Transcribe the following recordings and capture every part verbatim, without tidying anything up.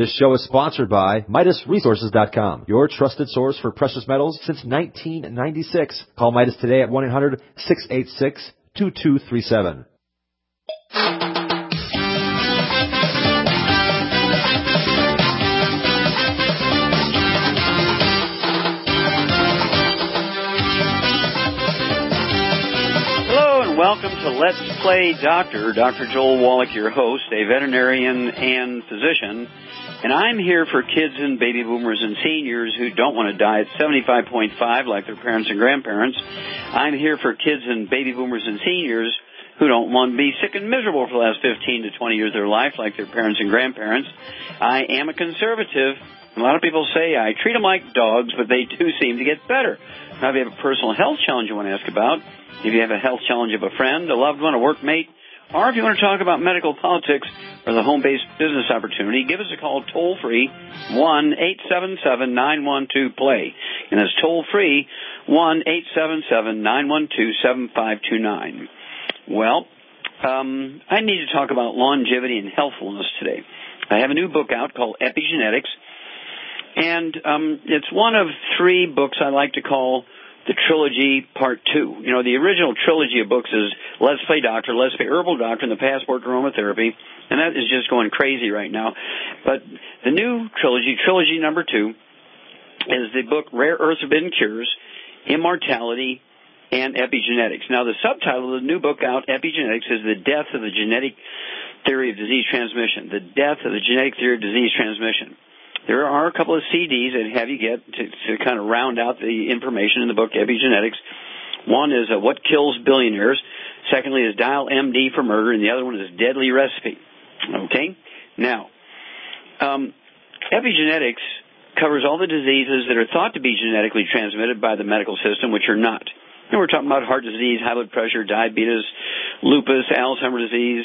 This show is sponsored by Midas Resources dot com, your trusted source for precious metals since nineteen ninety-six. Call Midas today at one eight hundred, six eight six, two two three seven. Welcome to Let's Play Doctor. Doctor Joel Wallach, your host, a veterinarian and physician. And I'm here for kids and baby boomers and seniors who don't want to die at seventy-five point five like their parents and grandparents. I'm here for kids and baby boomers and seniors who don't want to be sick and miserable for the last fifteen to twenty years of their life like their parents and grandparents. I am a conservative. A lot of people say I treat them like dogs, but they do seem to get better. Now, if you have a personal health challenge you want to ask about, if you have a health challenge of a friend, a loved one, a workmate, or if you want to talk about medical politics or the home-based business opportunity, give us a call toll-free, one eight seven seven, nine one two, play. And that's toll-free, one eight seven seven, nine one two, seven five two nine. Well, um, I need to talk about longevity and healthfulness today. I have a new book out called Epigenetics, and um, it's one of three books I like to call the Trilogy Part two. You know, the original trilogy of books is Let's Play Doctor, Let's Play Herbal Doctor, and The Passport to Aromatherapy, and that is just going crazy right now. But the new trilogy, trilogy number two, is the book Rare Earth Forbidden Cures, Immortality, and Epigenetics. Now, the subtitle of the new book out, Epigenetics, is The Death of the Genetic Theory of Disease Transmission. The Death of the Genetic Theory of Disease Transmission. There are a couple of C Ds that have you get to, to kind of round out the information in the book Epigenetics. One is uh, What Kills Billionaires. Secondly is Dial M D for Murder. And the other one is Deadly Recipe. Okay? Now, um, epigenetics covers all the diseases that are thought to be genetically transmitted by the medical system, which are not. And we're talking about heart disease, high blood pressure, diabetes, lupus, Alzheimer's disease,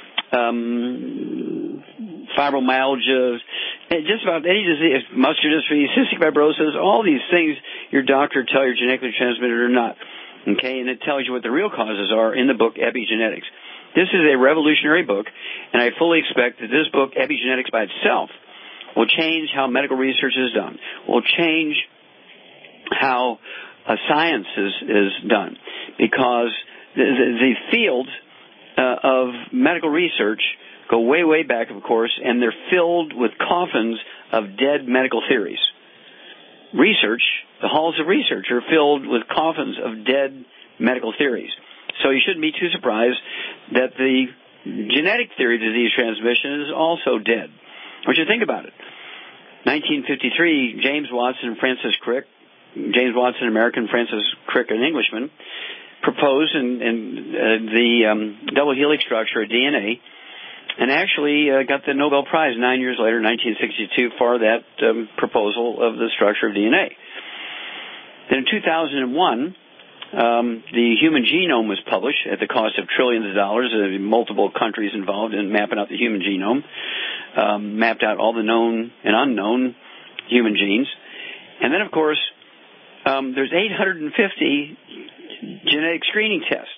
um, fibromyalgia, just about any disease, muscular dystrophy, cystic fibrosis, all these things your doctor tell you are genetically transmitted or not. Okay, and it tells you what the real causes are in the book Epigenetics. This is a revolutionary book, and I fully expect that this book, Epigenetics by itself, will change how medical research is done, will change how uh, science is, is done, because the, the, the field uh, of medical research go way, way back, of course, and they're filled with coffins of dead medical theories. Research, the halls of research are filled with coffins of dead medical theories. So you shouldn't be too surprised that the genetic theory of disease transmission is also dead. What you think about it? nineteen fifty-three, James Watson and Francis Crick, James Watson, an American, Francis Crick, an Englishman, proposed in, in uh, the um, double helix structure of D N A, and actually uh, got the Nobel Prize nine years later, nineteen sixty-two, for that um, proposal of the structure of D N A. Then in two thousand one, um, the human genome was published at the cost of trillions of dollars. There were multiple countries involved in mapping out the human genome, um, mapped out all the known and unknown human genes. And then, of course, um, there's eight hundred fifty genetic screening tests.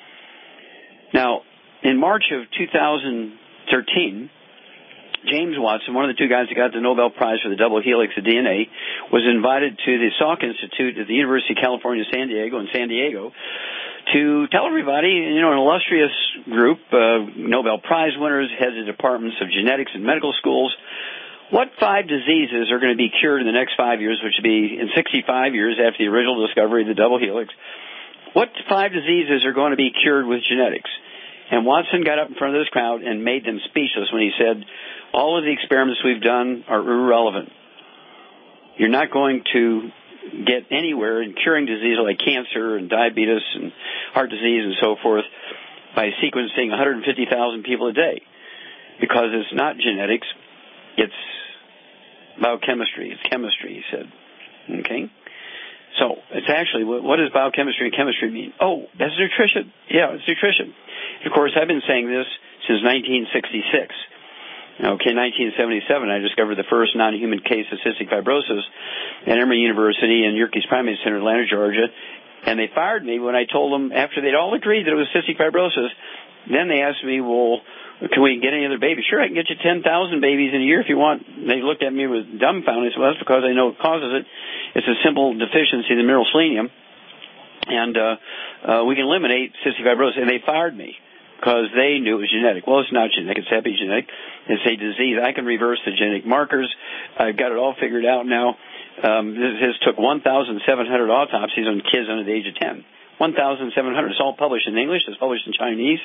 Now, in March of two thousand thirteen, James Watson, one of the two guys that got the Nobel Prize for the double helix of D N A, was invited to the Salk Institute at the University of California, San Diego, in San Diego, to tell everybody, you know, an illustrious group, uh, Nobel Prize winners, heads of departments of genetics and medical schools, what five diseases are going to be cured in the next five years, which would be in sixty-five years after the original discovery of the double helix. What five diseases are going to be cured with genetics? And Watson got up in front of this crowd and made them speechless when he said, all of the experiments we've done are irrelevant. You're not going to get anywhere in curing diseases like cancer and diabetes and heart disease and so forth by sequencing one hundred fifty thousand people a day, because it's not genetics, it's biochemistry, it's chemistry, he said. Okay? So it's actually, what does biochemistry and chemistry mean? Oh, that's nutrition. Yeah, it's nutrition. Of course, I've been saying this since nineteen sixty-six. Okay, nineteen seventy-seven, I discovered the first non-human case of cystic fibrosis at Emory University and Yerkes Primate Center in Atlanta, Georgia. And they fired me when I told them, after they'd all agreed that it was cystic fibrosis, then they asked me, well, can we get any other babies? Sure, I can get you ten thousand babies in a year if you want. They looked at me with dumbfounded. Well, that's because I know what causes it. It's a simple deficiency in the mineral selenium. And uh, uh, we can eliminate cystic fibrosis. And they fired me because they knew it was genetic. Well, it's not genetic. It's epigenetic. It's a disease. I can reverse the genetic markers. I've got it all figured out now. Um, this, this took one thousand seven hundred autopsies on kids under the age of ten. one thousand seven hundred. It's all published in English. It's published in Chinese.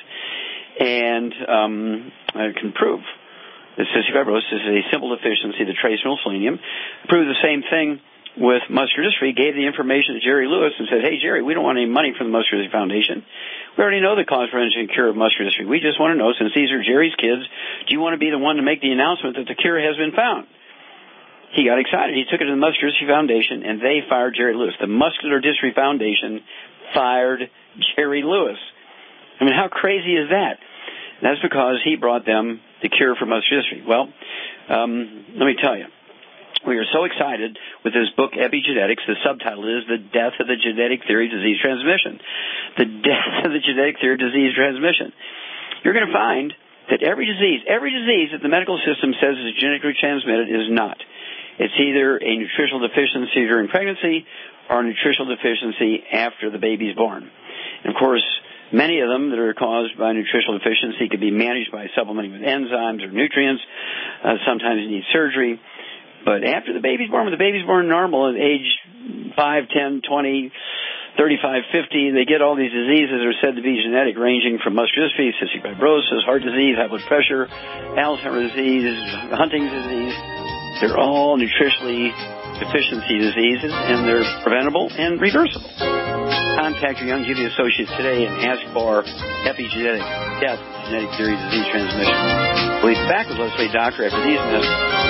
And um, I can prove that cystic fibrosis is a simple deficiency of the trace mineral selenium. Prove the same thing with muscular dystrophy, gave the information to Jerry Lewis and said, hey, Jerry, we don't want any money from the Muscular Dystrophy Foundation. We already know the cause, prevention, and cure of muscular dystrophy. We just want to know, since these are Jerry's kids, do you want to be the one to make the announcement that the cure has been found? He got excited. He took it to the Muscular Dystrophy Foundation, and they fired Jerry Lewis. The Muscular Dystrophy Foundation fired Jerry Lewis. I mean, how crazy is that? That's because he brought them the cure for muscular dystrophy. Well, um, let me tell you. We are so excited with this book, Epigenetics. The subtitle is The Death of the Genetic Theory of Disease Transmission. The Death of the Genetic Theory of Disease Transmission. You're going to find that every disease, every disease that the medical system says is genetically transmitted is not. It's either a nutritional deficiency during pregnancy or a nutritional deficiency after the baby's born. And, of course, many of them that are caused by nutritional deficiency could be managed by supplementing with enzymes or nutrients. Uh, sometimes you need surgery. But after the baby's born, when the baby's born normal at age five, ten, twenty, thirty-five, fifty, they get all these diseases that are said to be genetic, ranging from muscular dystrophy, cystic fibrosis, heart disease, high blood pressure, Alzheimer's disease, Huntington's disease. They're all nutritionally deficiency diseases, and they're preventable and reversible. Contact your Youngevity associates today and ask for epigenetic death, genetic theory, disease transmission. We'll be back with Leslie Doctor after these messages.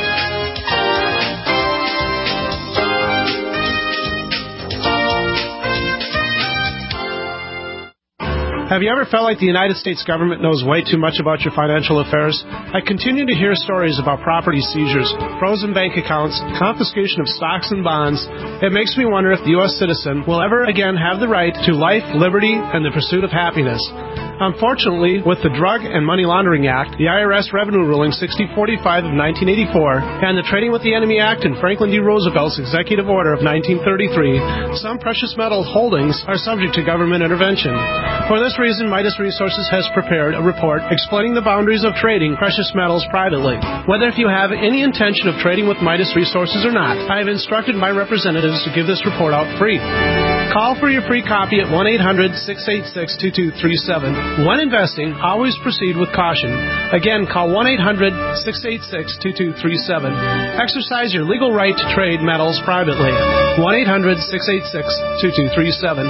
Have you ever felt like the United States government knows way too much about your financial affairs? I continue to hear stories about property seizures, frozen bank accounts, confiscation of stocks and bonds. It makes me wonder if the U S citizen will ever again have the right to life, liberty, and the pursuit of happiness. Unfortunately, with the Drug and Money Laundering Act, the I R S Revenue Ruling sixty forty-five of nineteen eighty-four, and the Trading with the Enemy Act and Franklin D. Roosevelt's Executive Order of nineteen thirty-three, some precious metal holdings are subject to government intervention. For this reason, Midas Resources has prepared a report explaining the boundaries of trading precious metals privately. Whether if you have any intention of trading with Midas Resources or not, I have instructed my representatives to give this report out free. Call for your free copy at one eight hundred, six eight six, two two three seven. When investing, always proceed with caution. Again, call one eight hundred, six eight six, two two three seven. Exercise your legal right to trade metals privately. one eight hundred, six eight six, two two three seven.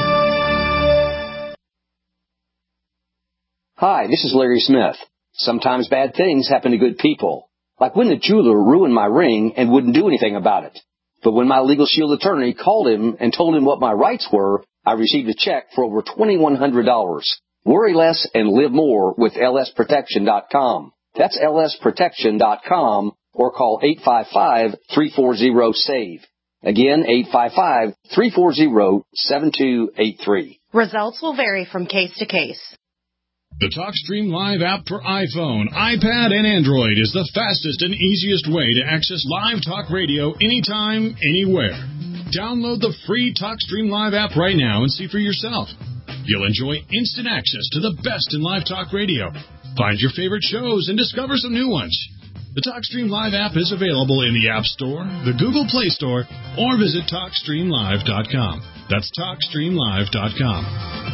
Hi, this is Larry Smith. Sometimes bad things happen to good people. Like when the jeweler ruined my ring and wouldn't do anything about it. But when my Legal Shield attorney called him and told him what my rights were, I received a check for over twenty-one hundred dollars. Worry less and live more with L S protection dot com. That's L S protection dot com or call eight five five, three four zero, SAVE. Again, eight five five, three four zero, seven two eight three. Results will vary from case to case. The TalkStream Live app for iPhone, iPad, and Android is the fastest and easiest way to access live talk radio anytime, anywhere. Download the free TalkStream Live app right now and see for yourself. You'll enjoy instant access to the best in live talk radio. Find your favorite shows and discover some new ones. The TalkStream Live app is available in the App Store, the Google Play Store, or visit talk stream live dot com. That's talk stream live dot com.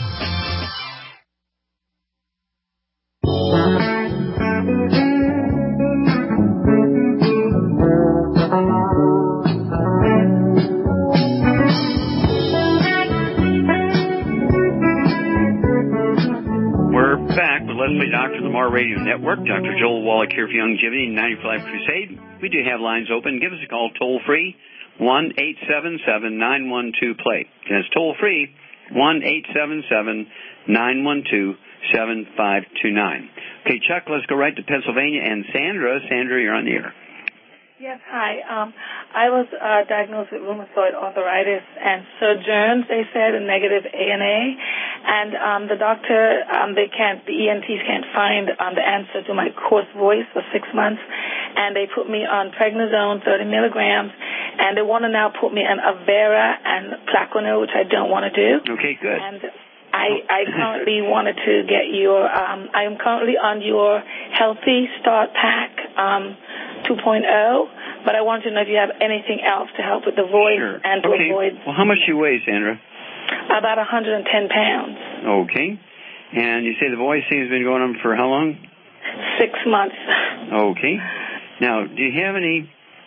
Leslie Doctor, the Mar Radio Network. Doctor Joel Wallach here for Youngevity ninety-five Crusade. We do have lines open. Give us a call toll free, one eight seven seven, nine one two, play. And it's toll free, one eight seven seven, nine one two, seven five two nine. Okay, Chuck, let's go right to Pennsylvania. And Sandra, Sandra, you're on the air. Yes, hi. Um, I was uh, diagnosed with rheumatoid arthritis and Sjögren's, they said, a negative A N A. and um, the doctor, um, they can't, the E N Ts can't find um, the answer to my coarse voice for six months, and they put me on prednisone, thirty milligrams, and they want to now put me on Avera and Plaquenil, which I don't want to do. Okay, good. And I, I currently wanted to get your, um, I am currently on your Healthy Start Pack um, two point oh, but I want to know if you have anything else to help with the voice sure. and to okay. avoid. Well, how much do you weigh, Sandra? About one hundred ten pounds. Okay. And you say the voice thing has been going on for how long? Six months. Okay. Now, do you have any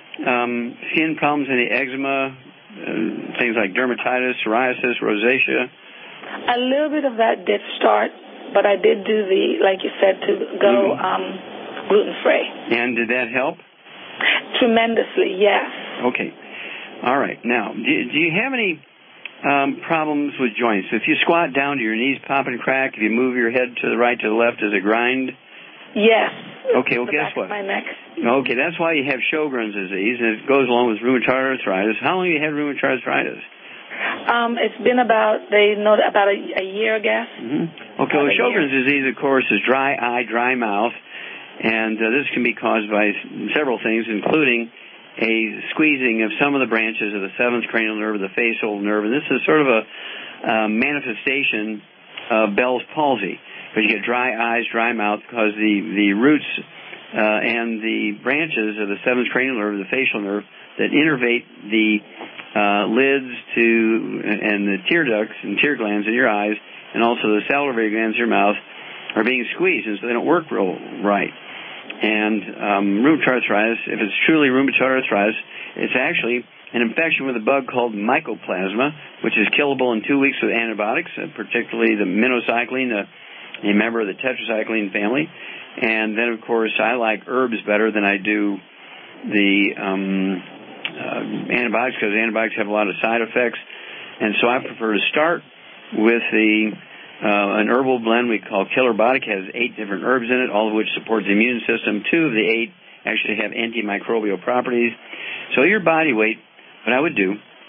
um, skin problems, any eczema, uh, things like dermatitis, psoriasis, rosacea? A little bit of that did start, but I did do the, like you said, to go mm-hmm. um, gluten-free. And did that help? Tremendously, yes. Okay. All right. Now, do, do you have any um, problems with joints? If you squat down, do your knees pop and crack? If you move your head to the right, to the left, does it grind? Yes. Okay, well, the guess back what? Of my neck. Okay, that's why you have Sjogren's disease, and it goes along with rheumatoid arthritis. How long have you had rheumatoid arthritis? Um, it's been about, they know, about a, a year, I guess. Mm-hmm. Okay, well, Sjogren's disease, of course, is dry eye, dry mouth, and uh, this can be caused by several things, including a squeezing of some of the branches of the seventh cranial nerve, the facial nerve, and this is sort of a uh, manifestation of Bell's palsy, because you get dry eyes, dry mouth, because the, the roots uh, and the branches of the seventh cranial nerve, the facial nerve, that innervate the uh, lids to and the tear ducts and tear glands in your eyes, and also the salivary glands in your mouth, are being squeezed, and so they don't work real right. And um, rheumatoid arthritis, if it's truly rheumatoid arthritis, it's actually an infection with a bug called mycoplasma, which is killable in two weeks with antibiotics, uh, particularly the minocycline, a, a member of the tetracycline family. And then, of course, I like herbs better than I do the um, uh, antibiotics, because antibiotics have a lot of side effects. And so I prefer to start with the Uh, an herbal blend we call Killer Biotic. Has eight different herbs in it, all of which support the immune system. Two of the eight actually have antimicrobial properties. So your body weight, what I would do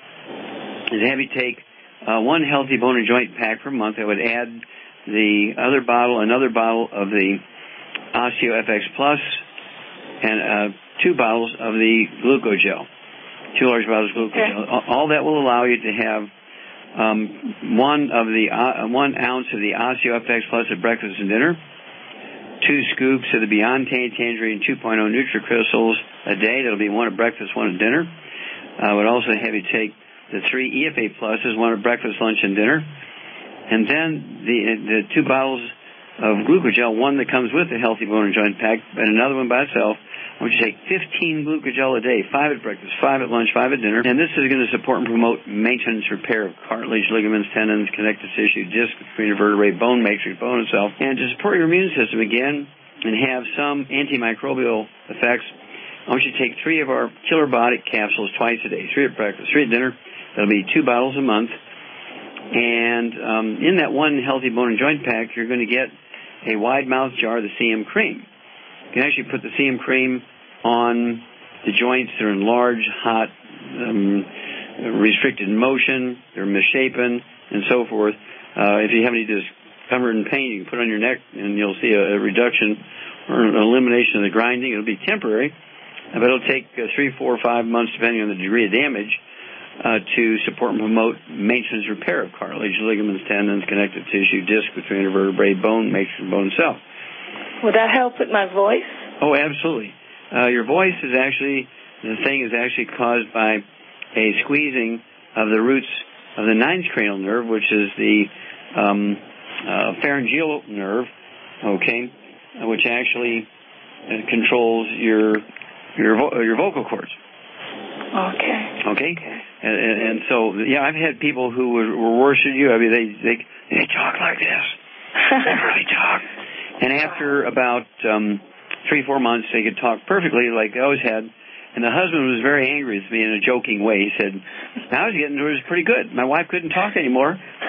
is have you take uh, one healthy bone and joint pack per month. I would add the other bottle, another bottle of the OsteoFX Plus, and uh, two bottles of the Glucogel, two large bottles of Glucogel. Okay. All that will allow you to have Um, one of the uh, one ounce of the OsteoFX Plus at breakfast and dinner, two scoops of the Beyond Tangerine two point oh NutriCrystals a day. That'll be one at breakfast, one at dinner. I would also have you take the three E F A Pluses, one at breakfast, lunch, and dinner, and then the the two bottles of Glucogel, one that comes with the Healthy Bone and Joint Pack, and another one by itself. I want you to take fifteen Glucogel a day, five at breakfast, five at lunch, five at dinner. And this is going to support and promote maintenance, repair of cartilage, ligaments, tendons, connective tissue, disc, cranial vertebrae, bone matrix, bone itself. And to support your immune system again and have some antimicrobial effects, I want you to take three of our Killer Biotic capsules twice a day, three at breakfast, three at dinner. That'll be two bottles a month. And um, in that one Healthy Bone and Joint Pack, you're going to get a wide mouth jar of the C M cream. You can actually put the C M cream on the joints. They're in large, hot, um, restricted motion. They're misshapen, and so forth. Uh, if you have any discomfort and pain, you can put it on your neck, and you'll see a, a reduction or an elimination of the grinding. It'll be temporary, but it'll take uh, three, four, five months, depending on the degree of damage, uh, to support and promote maintenance repair of cartilage, ligaments, tendons, connective tissue, disc between the vertebrae, bone matrix, and bone itself. Would that help with my voice? Oh, absolutely. Uh, your voice is actually, the thing is actually caused by a squeezing of the roots of the ninth cranial nerve, which is the um, uh, pharyngeal nerve, okay, which actually uh, controls your your vo- your vocal cords. Okay. Okay. And, and, and so, yeah, I've had people who were, were worse than you. I mean, they they they talk like this. They really talk. And after about um, three, four months, they could talk perfectly like they always had. And the husband was very angry with me in a joking way. He said, I was getting to it was pretty good. My wife couldn't talk anymore.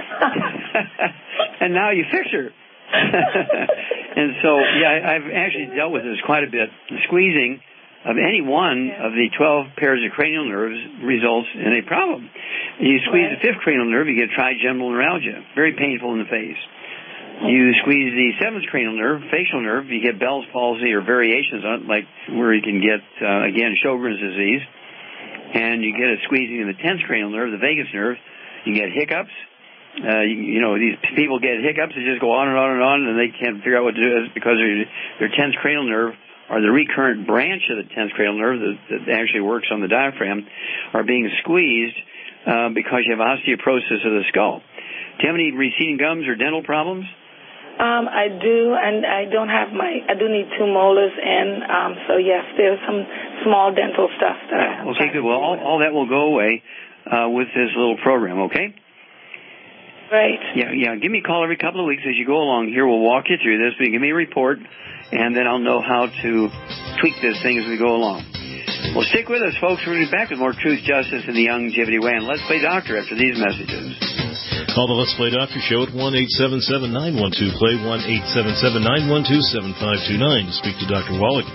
And now you fix her. And so, yeah, I've actually dealt with this quite a bit. The squeezing of any one of the twelve pairs of cranial nerves results in a problem. You squeeze Right. the fifth cranial nerve, you get trigeminal neuralgia, very painful in the face. You squeeze the seventh cranial nerve, facial nerve, you get Bell's palsy or variations on it, like where you can get, uh, again, Sjogren's disease. And you get a squeezing of the tenth cranial nerve, the vagus nerve, you get hiccups. Uh, you, you know, these people get hiccups, they just go on and on and on, and they can't figure out what to do because their, their tenth cranial nerve, or the recurrent branch of the tenth cranial nerve that, that actually works on the diaphragm, are being squeezed uh, because you have osteoporosis of the skull. Do you have any receding gums or dental problems? Um, I do, and I don't have my, I do need two molars in, um, so yes, there's some small dental stuff that I have. Okay, good. Well, all, all that will go away uh, with this little program, okay? Right. Yeah, yeah. Give me a call every couple of weeks as you go along here. We'll walk you through this. But give me a report, and then I'll know how to tweak this thing as we go along. Well, stick with us, folks. We're going to be back with more Truth, Justice, and the Longevity Way. And Let's Play Doctor after these messages. Call the Let's Play Doctor Show at one eight seven seven, nine one two, play, one eight seven seven, nine one two, seven five two nine to speak to Doctor Wallach.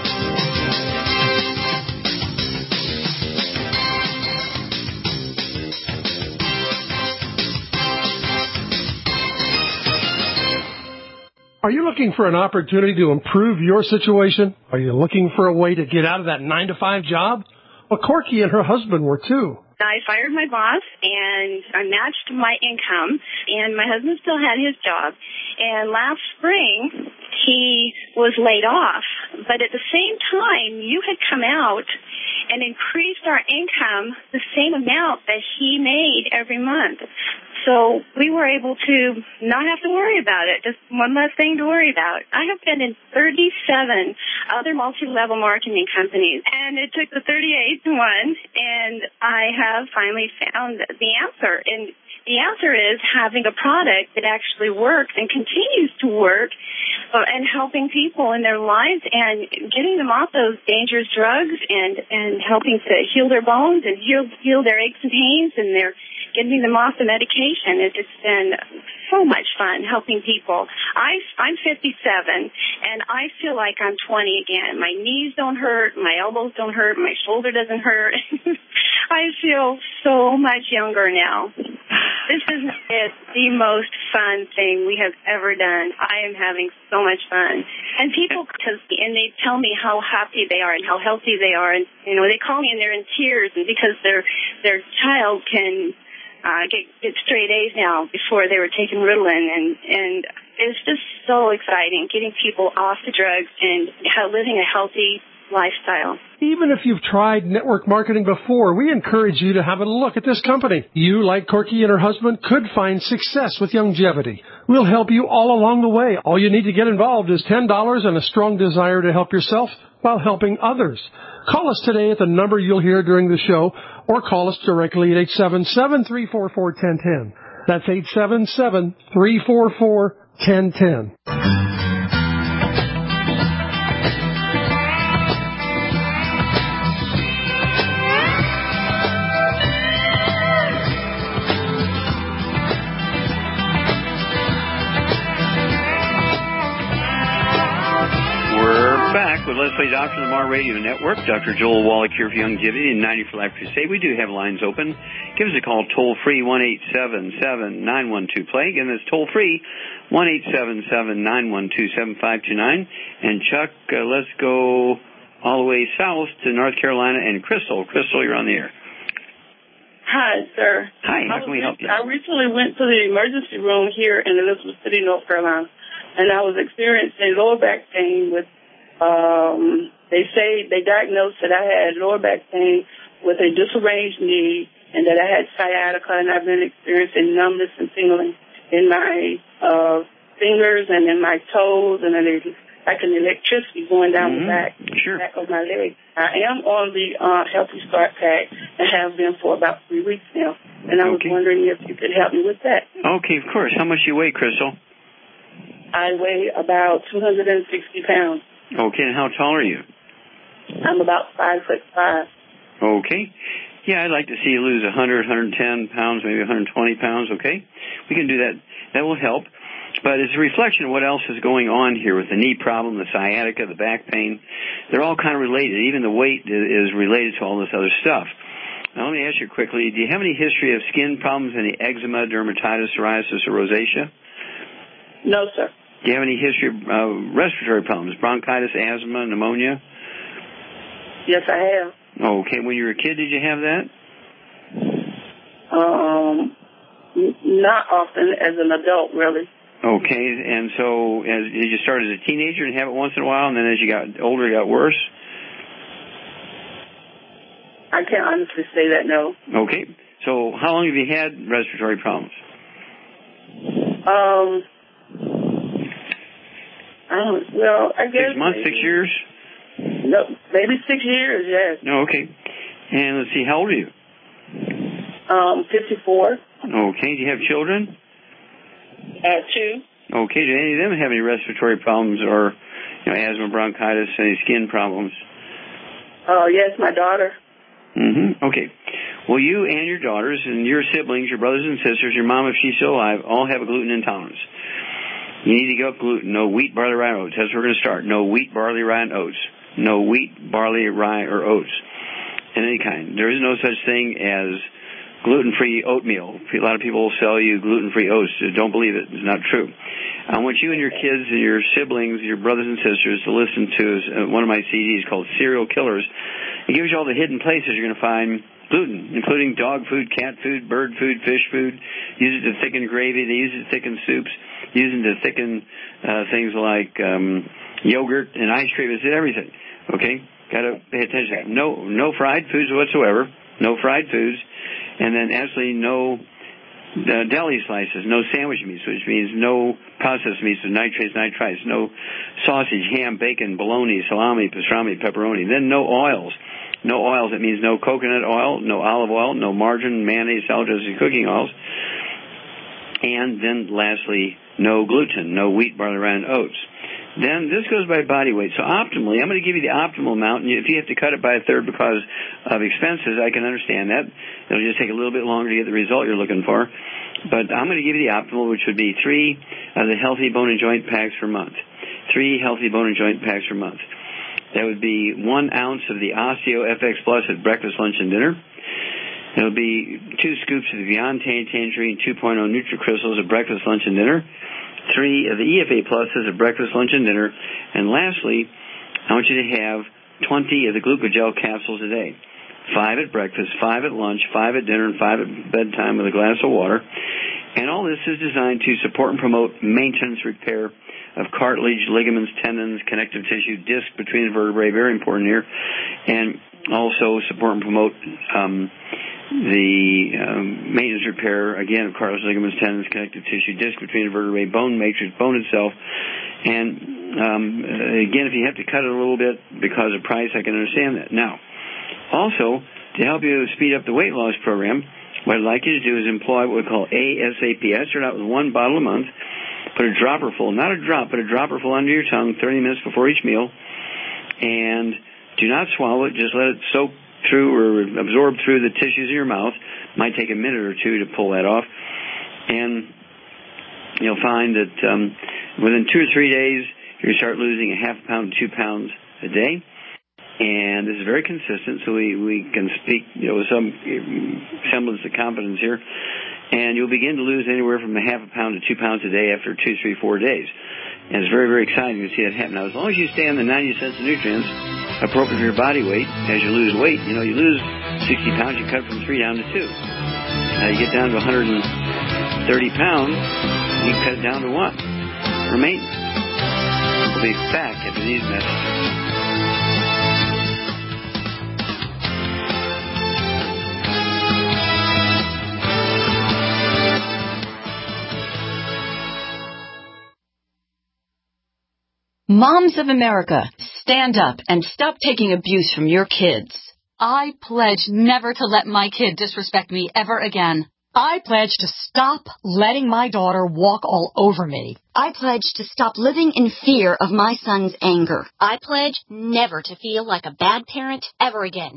Are you looking for an opportunity to improve your situation? Are you looking for a way to get out of that nine to five job? Well, Corky and her husband were too. I fired my boss, and I matched my income, and my husband still had his job. And last spring, he was laid off. But at the same time, you had come out and increased our income the same amount that he made every month. So we were able to not have to worry about it. Just one less thing to worry about. I have been in thirty-seven other multi-level marketing companies, and it took the thirty-eighth one, and I have finally found the answer. And the answer is having a product that actually works and continues to work uh, and helping people in their lives and getting them off those dangerous drugs and, and helping to heal their bones and heal, heal their aches and pains and their getting them off the medication. It's just been so much fun helping people. I, I'm fifty-seven, and I feel like I'm twenty again. My knees don't hurt. My elbows don't hurt. My shoulder doesn't hurt. I feel so much younger now. This is it's the most fun thing we have ever done. I am having so much fun. And people, cause, and they tell me how happy they are and how healthy they are. And, you know, they call me and they're in tears and because their their child can Uh, get, get straight A's now before they were taking Ritalin, and, and it's just so exciting getting people off the drugs and how, living a healthy lifestyle. Even if you've tried network marketing before, we encourage you to have a look at this company. You, like Corky and her husband, could find success with longevity. We'll help you all along the way. All you need to get involved is ten dollars and a strong desire to help yourself while helping others. Call us today at the number you'll hear during the show, or call us directly at eight seven seven, three four four, one zero one zero. That's eight seven seven, three four four, one zero one zero. With Let's Play Doctor on the Mar Radio Network, Doctor Joel Wallach here for Longevity and ninety for Life Crusade. We do have lines open. Give us a call toll-free, one eight seven seven, nine one two, play. Again, that's toll-free, one eight seven seven, nine one two, seven five two nine. And Chuck, uh, let's go all the way south to North Carolina and Crystal. Crystal, you're on the air. Hi, sir. Hi, how can we help you? I recently went to the emergency room here in Elizabeth City, North Carolina, and I was experiencing lower back pain with Um, they say they diagnosed that I had lower back pain with a disarranged knee and that I had sciatica, and I've been experiencing numbness and tingling in my uh, fingers and in my toes and then like an electricity going down mm-hmm. the back, sure. back of my leg. I am on the uh, Healthy Start Pack and have been for about three weeks now, and I okay. was wondering if you could help me with that. Okay, of course. How much do you weigh, Crystal? I weigh about two hundred sixty pounds. Okay, and how tall are you? I'm about five foot five. Okay. Yeah, I'd like to see you lose one hundred, one hundred ten pounds, maybe one hundred twenty pounds, okay? We can do that. That will help. But it's a reflection of what else is going on here with the knee problem, the sciatica, the back pain. They're all kind of related. Even the weight is related to all this other stuff. Now, let me ask you quickly, do you have any history of skin problems, any eczema, dermatitis, psoriasis, or rosacea? No, sir. Do you have any history of uh, respiratory problems, bronchitis, asthma, pneumonia? Yes, I have. Okay. When you were a kid, did you have that? Um, n- not often as an adult, really. Okay. And so as, did you start as a teenager and have it once in a while, and then as you got older, it got worse? I can't honestly say that, no. Okay. So how long have you had respiratory problems? Um, I don't, well, I guess... Six months, maybe, six years? No, maybe six years, yes. No, okay. And let's see, how old are you? Um, fifty-four. Okay. Do you have children? Uh, two. Okay. Do any of them have any respiratory problems or, you know, asthma, bronchitis, any skin problems? Oh, uh, yes, my daughter. Mm-hmm. Okay. Well, you and your daughters and your siblings, your brothers and sisters, your mom, if she's still alive, all have a gluten intolerance. You need to give up gluten. No wheat, barley, rye, oats. That's where we're going to start. No wheat, barley, rye, and oats. No wheat, barley, rye, or oats in any kind. There is no such thing as gluten-free oatmeal. A lot of people will sell you gluten-free oats. Don't believe it. It's not true. I want you and your kids and your siblings, your brothers and sisters, to listen to one of my C Ds called Serial Killers. It gives you all the hidden places you're going to find gluten, including dog food, cat food, bird food, fish food. Use it to thicken gravy. They use it to thicken soups. Use it to thicken uh, things like um, yogurt and ice cream. It's in everything. Okay? Got to pay attention. No, no fried foods whatsoever. No fried foods. And then absolutely no uh, deli slices, no sandwich meats, which means no processed meats with nitrates, nitrites, no sausage, ham, bacon, bologna, salami, pastrami, pepperoni. Then no oils. No oils, it means no coconut oil, no olive oil, no margarine, mayonnaise, salad dressing, cooking oils. And then lastly, no gluten, no wheat, barley, rye, and oats. Then this goes by body weight. So optimally, I'm going to give you the optimal amount. And if you have to cut it by a third because of expenses, I can understand that. It'll just take a little bit longer to get the result you're looking for. But I'm going to give you the optimal, which would be three of the healthy bone and joint packs per month. Three healthy bone and joint packs per month. That would be one ounce of the Osteo F X Plus at breakfast, lunch, and dinner. It would be two scoops of the Beyond Tangerine two point oh NutriCrystals at breakfast, lunch, and dinner. Three of the E F A Pluses at breakfast, lunch, and dinner. And lastly, I want you to have twenty of the Glucogel capsules a day. Five at breakfast, five at lunch, five at dinner, and five at bedtime with a glass of water. And all this is designed to support and promote maintenance, repair of cartilage, ligaments, tendons, connective tissue, disc between the vertebrae, very important here, and also support and promote um, the um, maintenance repair, again, of cartilage, ligaments, tendons, connective tissue, disc between the vertebrae, bone matrix, bone itself. And um, again, if you have to cut it a little bit because of price, I can understand that. Now, also, to help you speed up the weight loss program, what I'd like you to do is employ what we call ASAP. I start out with one bottle a month. Put a dropper full, not a drop, but a dropper full under your tongue thirty minutes before each meal. And do not swallow it. Just let it soak through or absorb through the tissues in your mouth. Might take a minute or two to pull that off. And you'll find that um, within two or three days, you're going to start losing a half a pound to two pounds a day. And this is very consistent, so we, we can speak, you know, with some semblance of confidence here. And you'll begin to lose anywhere from a half a pound to two pounds a day after two, three, four days. And it's very, very exciting to see that happen. Now, as long as you stay on the ninety cents of nutrients appropriate for your body weight, as you lose weight, you know, you lose sixty pounds, you cut from three down to two. Now, you get down to one hundred thirty pounds, you can cut it down to one for maintenance. We'll be back after these messages. Moms of America, stand up and stop taking abuse from your kids. I pledge never to let my kid disrespect me ever again. I pledge to stop letting my daughter walk all over me. I pledge to stop living in fear of my son's anger. I pledge never to feel like a bad parent ever again.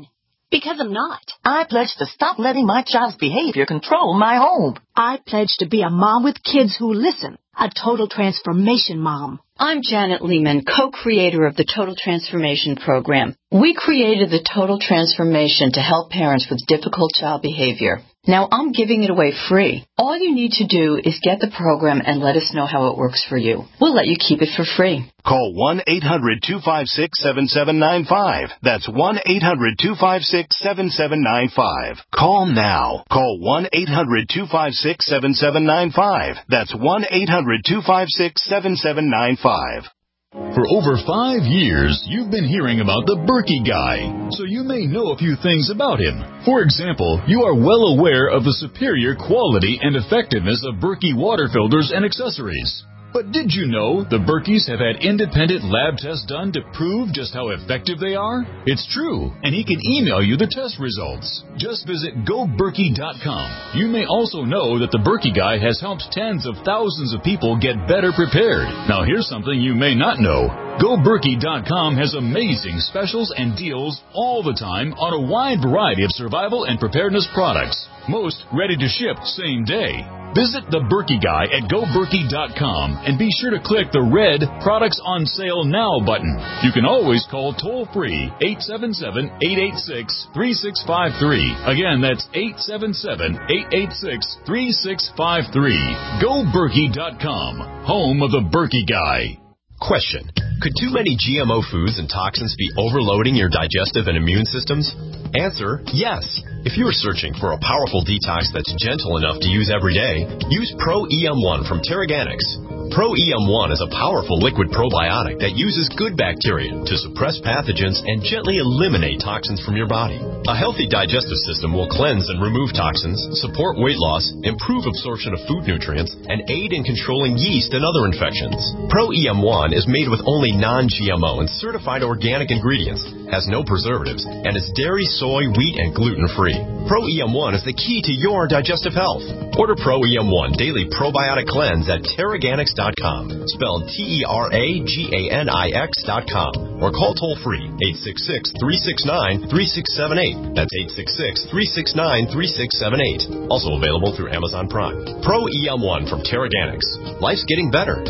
Because I'm not. I pledge to stop letting my child's behavior control my home. I pledge to be a mom with kids who listen. A total transformation mom. I'm Janet Lehman, co-creator of the Total Transformation Program. We created the Total Transformation to help parents with difficult child behavior. Now I'm giving it away free. All you need to do is get the program and let us know how it works for you. We'll let you keep it for free. Call one eight hundred two five six seven seven nine five. That's one eight hundred two five six seven seven nine five. Call now. Call one eight hundred two five six seven seven nine five. That's one eight hundred two five six seven seven nine five. For over five years, you've been hearing about the Berkey Guy, so you may know a few things about him. For example, you are well aware of the superior quality and effectiveness of Berkey water filters and accessories. But did you know the Berkeys have had independent lab tests done to prove just how effective they are? It's true, and he can email you the test results. Just visit go berkey dot com. You may also know that the Berkey Guy has helped tens of thousands of people get better prepared. Now here's something you may not know. go berkey dot com has amazing specials and deals all the time on a wide variety of survival and preparedness products. Most ready to ship same day. Visit the Berkey Guy at go berkey dot com and be sure to click the red Products on Sale Now button. You can always call toll-free eight seven seven, eight eight six, three six five three. Again, that's eight seven seven, eight eight six, three six five three. go berkey dot com, home of the Berkey Guy. Question. Could too many G M O foods and toxins be overloading your digestive and immune systems? Answer, yes. If you are searching for a powerful detox that's gentle enough to use every day, use Pro E M one from Terraganics. Pro E M one is a powerful liquid probiotic that uses good bacteria to suppress pathogens and gently eliminate toxins from your body. A healthy digestive system will cleanse and remove toxins, support weight loss, improve absorption of food nutrients, and aid in controlling yeast and other infections. Pro E M one is made with only non-G M O and certified organic ingredients, has no preservatives, and is dairy, soy, wheat, and gluten-free. Pro E M one is the key to your digestive health. Order Pro E M one Daily Probiotic Cleanse at Terraganics dot com, spelled T E R A G A N I X dot com, or call toll-free eight six six, three six nine, three six seven eight. That's eight six six, three six nine, three six seven eight. Also available through Amazon Prime. Pro E M one from Terraganics. Life's getting better.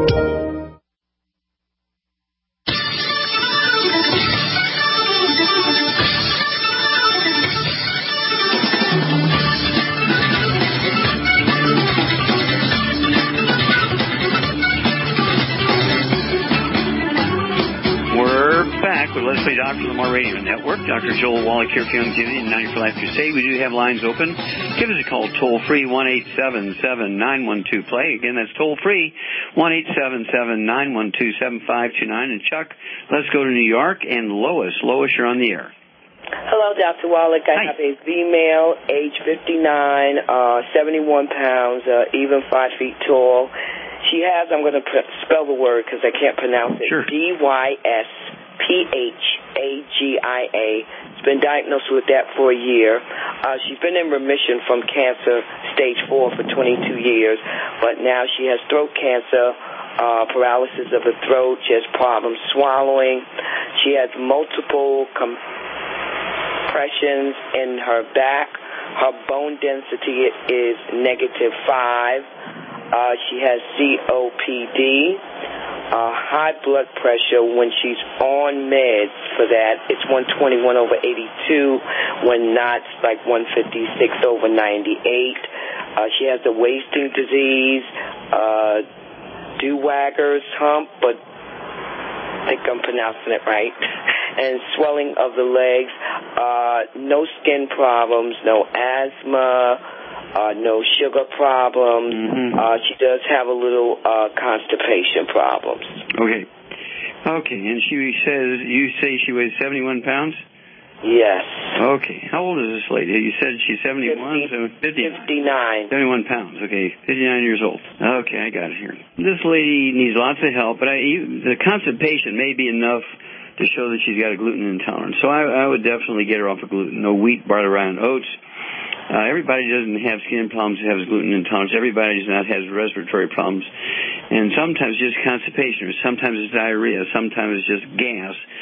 Let's Play Doctor Lamar Radio Network. Doctor Joel Wallach here for Youngevity and ninety for Life Crusade. We do have lines open. Give us a call toll-free, one eight seven seven, nine one two, play. Again, that's toll-free, one eight seven seven, nine one two, seven five two nine. And Chuck, let's go to New York. And Lois. Lois, you're on the air. Hello, Doctor Wallach. I Hi. have a female, age fifty-nine, uh, seventy-one pounds, uh, even five feet tall. She has, I'm going to pr- spell the word because I can't pronounce it, sure. D Y S P H A G I A. She's been diagnosed with that for a year. Uh, she's been in remission from cancer stage four for twenty-two years, but now she has throat cancer, uh, paralysis of the throat. She has problems swallowing. She has multiple compressions in her back. Her bone density is negative five. Uh, she has C O P D. Uh, high blood pressure when she's on meds for that. It's one twenty-one over eighty-two. When not, it's like one fifty-six over ninety-eight. Uh, she has the wasting disease, uh, do-waggers hump, but I think I'm pronouncing it right, and swelling of the legs. Uh, no skin problems, no asthma. Uh, no sugar problems. Mm-hmm. Uh, she does have a little uh, constipation problems. Okay. Okay, and she says, you say she weighs seventy-one pounds? Yes. Okay. How old is this lady? You said she's seventy-one? fifty, fifty-nine. seventy-one pounds. Okay, fifty-nine years old. Okay, I got it here. This lady needs lots of help, but I, the constipation may be enough to show that she's got a gluten intolerance. So I, I would definitely get her off of gluten. No wheat, barley, rye, and oats. Uh, everybody doesn't have skin problems who has gluten intolerance. Everybody does not have respiratory problems. And sometimes just constipation, or sometimes it's diarrhea, sometimes it's just gas.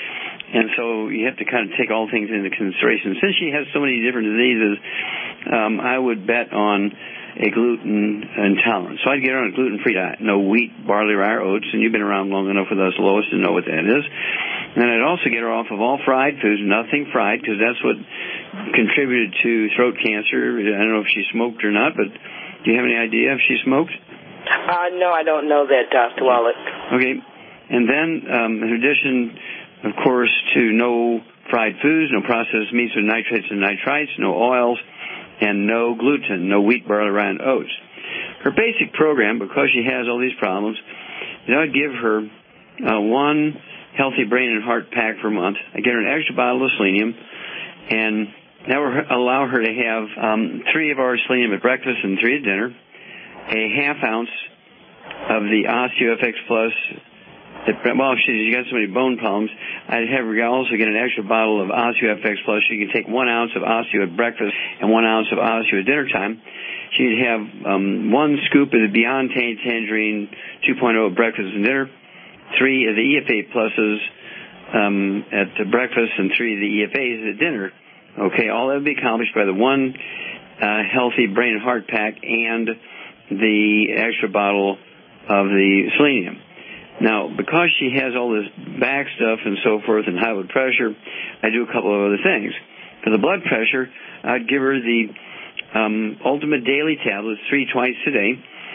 And so you have to kind of take all things into consideration. Since she has so many different diseases, um, I would bet on a gluten intolerance. So I'd get her on a gluten-free diet. No wheat, barley, rye, or oats. And you've been around long enough with us, Lois, to know what that is. And I'd also get her off of all fried foods, nothing fried, because that's what contributed to throat cancer. I don't know if she smoked or not, but do you have any idea if she smoked? Uh, no, I don't know that, Doctor Wallach. Okay. And then, um, in addition, of course, to no fried foods, no processed meats with nitrates and nitrites, no oils, and no gluten, no wheat, barley, rye, and oats. Her basic program, because she has all these problems, is I would give her uh, one healthy brain and heart pack per month. I get her an extra bottle of selenium, and that would allow her to have um, three of our selenium at breakfast and three at dinner, a half ounce of the OsteoFX Plus. Well, if she's got so many bone problems, I'd have her also get an extra bottle of OsteoFX Plus. She could take one ounce of Osteo at breakfast and one ounce of Osteo at dinner time. She'd have um, one scoop of the Beyond Tangerine two point oh at breakfast and dinner, three of the E F A Pluses um, at breakfast, and three of the E F As at dinner. Okay, all that would be accomplished by the one uh, healthy brain and heart pack and the extra bottle of the selenium. Now, because she has all this back stuff and so forth and high blood pressure, I do a couple of other things. For the blood pressure, I'd give her the um, Ultimate Daily tablets three twice a day,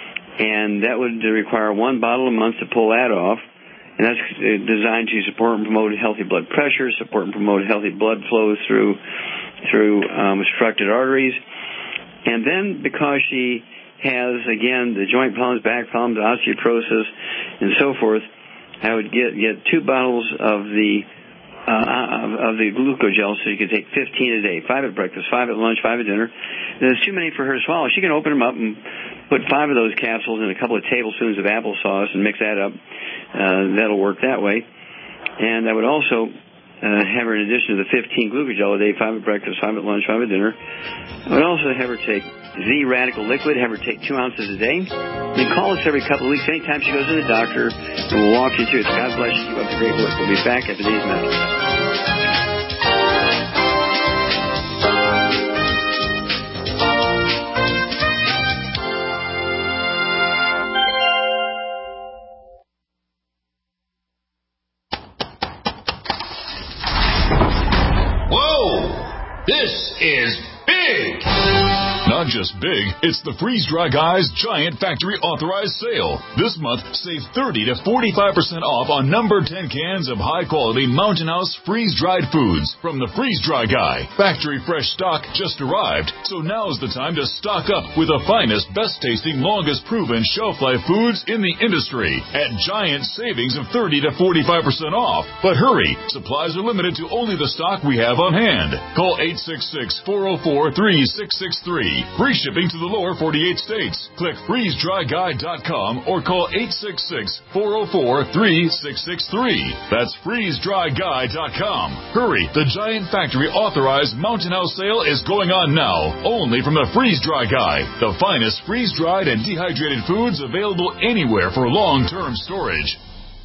and that would require one bottle a month to pull that off. And that's designed to support and promote healthy blood pressure, support and promote healthy blood flow through through um, obstructed arteries. And then because she has, again, the joint problems, back problems, osteoporosis, and so forth, I would get get two bottles of the uh, of the glucogel, so you could take fifteen a day, five at breakfast, five at lunch, five at dinner. And there's too many for her to swallow. She can open them up and put five of those capsules in a couple of tablespoons of applesauce and mix that up. Uh, that'll work that way. And I would also uh, have her, in addition to the fifteen glucogel a day, five at breakfast, five at lunch, five at dinner, I would also have her take Z-Radical Liquid, have her take two ounces a day. Then call us every couple of weeks, anytime she goes to the doctor, and we'll walk you through it. God bless you. Keep up the great work. We'll be back after these messages. Whoa! This is big! Not just big, it's the Freeze Dry Guy's Giant Factory Authorized Sale. This month, save thirty to forty-five percent off on number ten cans of high-quality Mountain House freeze-dried foods from the Freeze Dry Guy. Factory fresh stock just arrived, so now's the time to stock up with the finest, best-tasting, longest-proven shelf-life foods in the industry at giant savings of thirty to forty-five percent off. But hurry, supplies are limited to only the stock we have on hand. Call eight six six, four oh four, three six six three. Free shipping to the lower forty-eight states. Click freeze dry guy dot com or call eight six six, four oh four, three six six three. That's freeze dry guy dot com. Hurry, the Giant Factory Authorized Mountain House sale is going on now, only from the Freeze Dry Guy, the finest freeze-dried and dehydrated foods available anywhere for long-term storage.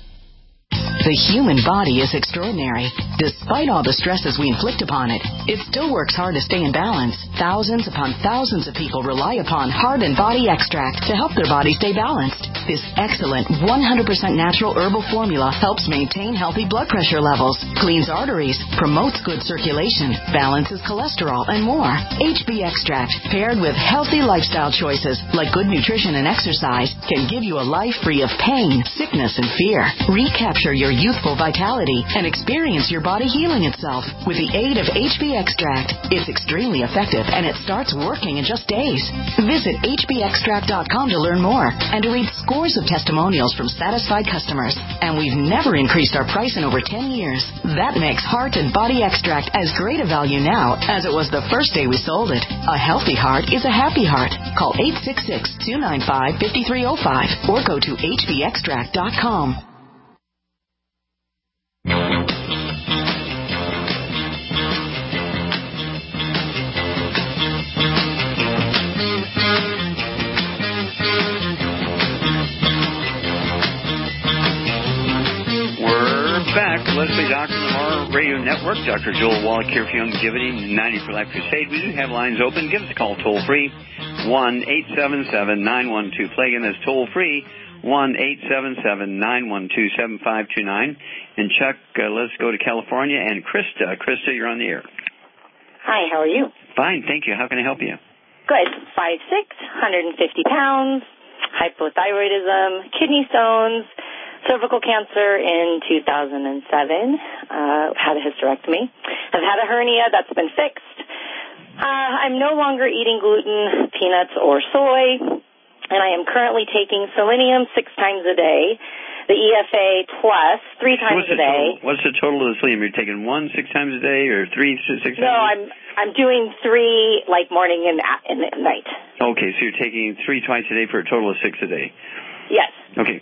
The human body is extraordinary. Despite all the stresses we inflict upon it, it still works hard to stay in balance. Thousands upon thousands of people rely upon Heart and Body Extract to help their body stay balanced. This excellent one hundred percent natural herbal formula helps maintain healthy blood pressure levels, cleans arteries, promotes good circulation, balances cholesterol, and more. H B Extract, paired with healthy lifestyle choices like good nutrition and exercise, can give you a life free of pain, sickness, and fear. Recapture your youthful vitality and experience your body healing itself with the aid of H B Extract. It's extremely effective and it starts working in just days. Visit H B extract dot com to learn more and to read scores of testimonials from satisfied customers. And we've never increased our price in over ten years. That makes Heart and Body Extract as great a value now as it was the first day we sold it. A healthy heart is a happy heart. Call eight six six, two nine five, five three zero five or go to H B extract dot com. We're back. Leslie Doctor Lamar Radio. Radio Network. Doctor Joel Wallach here for Longevity, ninety for Life Crusade. We do have lines open. Give us a call toll-free, one eight seven seven, nine one two, play. Again, that's toll-free, one eight seven seven, nine one two, seven five two nine. And Chuck, uh, let's go to California. And Krista. Krista, you're on the air. Hi, how are you? Fine, thank you. How can I help you? Good. five foot six, one hundred fifty pounds, hypothyroidism, kidney stones, cervical cancer in two thousand seven, uh, had a hysterectomy. I've had a hernia that's been fixed. Uh, I'm no longer eating gluten, peanuts, or soy, and I am currently taking selenium six times a day, the E F A plus three times what's a day. Total, what's the total of the selenium? You're taking one six times a day or three six times no, a day? I'm I'm doing three, like morning and, and night. Okay, so you're taking three twice a day for a total of six a day. Yes. Okay.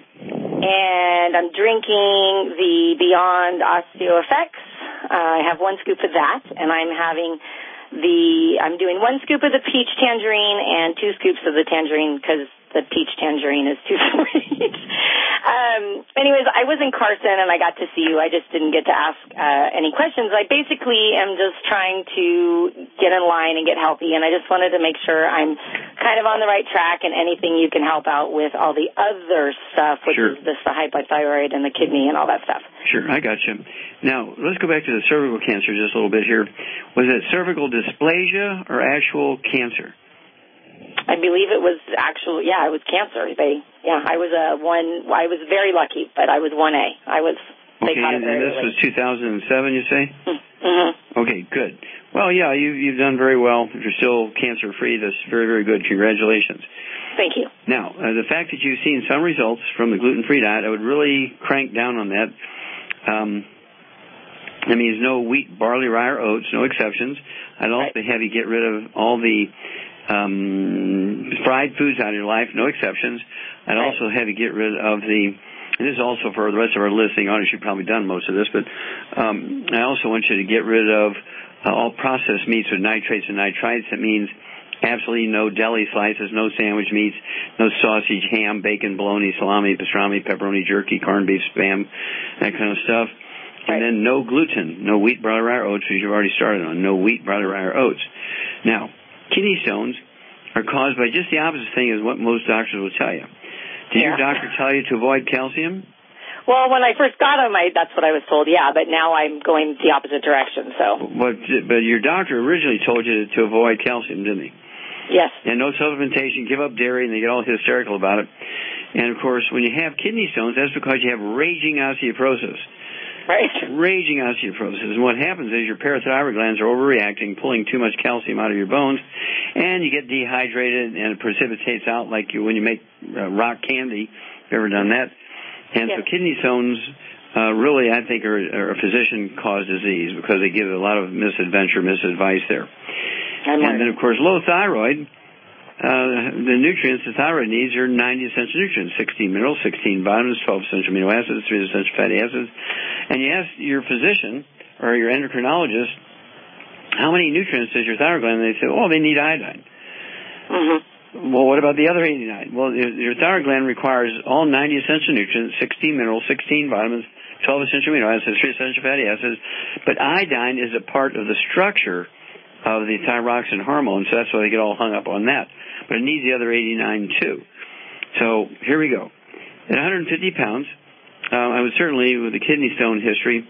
And I'm drinking the Beyond Osteo Effects. Uh, I have one scoop of that, and I'm having the, I'm doing one scoop of the peach tangerine and two scoops of the tangerine because the peach tangerine is too sweet. um, anyways, I was in Carson and I got to see you. I just didn't get to ask uh, any questions. I basically am just trying to get in line and get healthy, and I just wanted to make sure I'm kind of on the right track and anything you can help out with all the other stuff, which sure. is this, the hypothyroid and the kidney and all that stuff. Sure, I got you. Now, let's go back to the cervical cancer just a little bit here. Was it cervical dysplasia or actual cancer? I believe it was actual, yeah, it was cancer. They, yeah, I was a one, I was very lucky, but I was one A. I was, they okay, caught and, it very and this early. was two thousand seven, you say? Mm-hmm. Okay, good. Well, yeah, you, you've done very well. If you're still cancer-free, that's very, very good. Congratulations. Thank you. Now, uh, the fact that you've seen some results from the gluten-free diet, I would really crank down on that. Um, that means no wheat, barley, rye, or oats, no exceptions. I'd also right. have you get rid of all the um, fried foods out of your life, no exceptions. I'd right. also have you get rid of the, and this is also for the rest of our listening audience, you've probably done most of this, but um, I also want you to get rid of uh, all processed meats with nitrates and nitrites. That means absolutely no deli slices, no sandwich meats, no sausage, ham, bacon, bologna, salami, pastrami, pepperoni, jerky, corned beef, spam, that kind of stuff. And then no gluten, no wheat, barley, rye, or oats, which you've already started on. No wheat, barley, rye, or oats. Now, kidney stones are caused by just the opposite thing as what most doctors will tell you. Did yeah. your doctor tell you to avoid calcium? Well, when I first got them, I, that's what I was told, yeah, but now I'm going the opposite direction, so. But, but your doctor originally told you to avoid calcium, didn't he? Yes. And no supplementation, give up dairy, and they get all hysterical about it. And, of course, when you have kidney stones, that's because you have raging osteoporosis. Right. Raging osteoporosis. And what happens is your parathyroid glands are overreacting, pulling too much calcium out of your bones, and you get dehydrated, and it precipitates out like you, when you make uh, rock candy. If you've ever done that. And yes. so kidney stones uh, really, I think, are, are a physician-caused disease because they give a lot of misadventure, misadvice there. I'm and then, of course, low thyroid. Uh, the nutrients the thyroid needs are ninety essential nutrients, sixteen minerals, sixteen vitamins, twelve essential amino acids, three essential fatty acids. And you ask your physician or your endocrinologist, how many nutrients does your thyroid gland? And they say, oh, they need iodine. Mm-hmm. Well, what about the other eighty-nine? Well, your thyroid gland requires all ninety essential nutrients, sixteen minerals, sixteen vitamins, twelve essential amino acids, three essential fatty acids. But iodine is a part of the structure of the thyroxine hormone, so that's why they get all hung up on that. But it needs the other eighty-nine, too. So here we go. At one hundred fifty pounds, um, I would certainly, with the kidney stone history,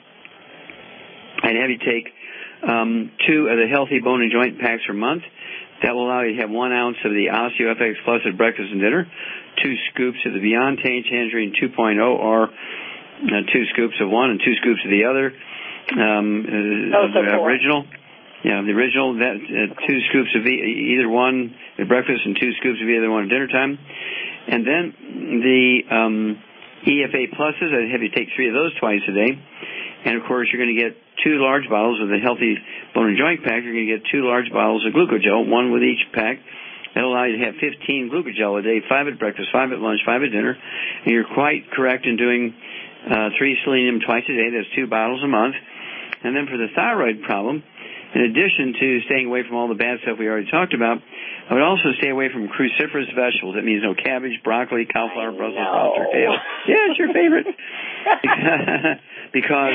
I'd have you take um, two of the healthy bone and joint packs per month. That will allow you to have one ounce of the OsteoFX Plus at breakfast and dinner, two scoops of the Beyond Tangerine two point oh, or uh, two scoops of one and two scoops of the other, um, uh, oh, so the cool. original. Yeah, the original, that uh, two scoops of e- either one at breakfast and two scoops of either one at dinner time. And then the um, E F A Pluses, I'd have you take three of those twice a day. And, of course, you're going to get two large bottles of the Healthy Bone and Joint Pack. You're going to get two large bottles of Glucogel, one with each pack. That'll allow you to have fifteen Glucogel a day, five at breakfast, five at lunch, five at dinner. And you're quite correct in doing uh, three selenium twice a day. That's two bottles a month. And then for the thyroid problem, in addition to staying away from all the bad stuff we already talked about, I would also stay away from cruciferous vegetables. That means no cabbage, broccoli, cauliflower, Brussels sprouts, or kale. Yeah, it's your favorite. Because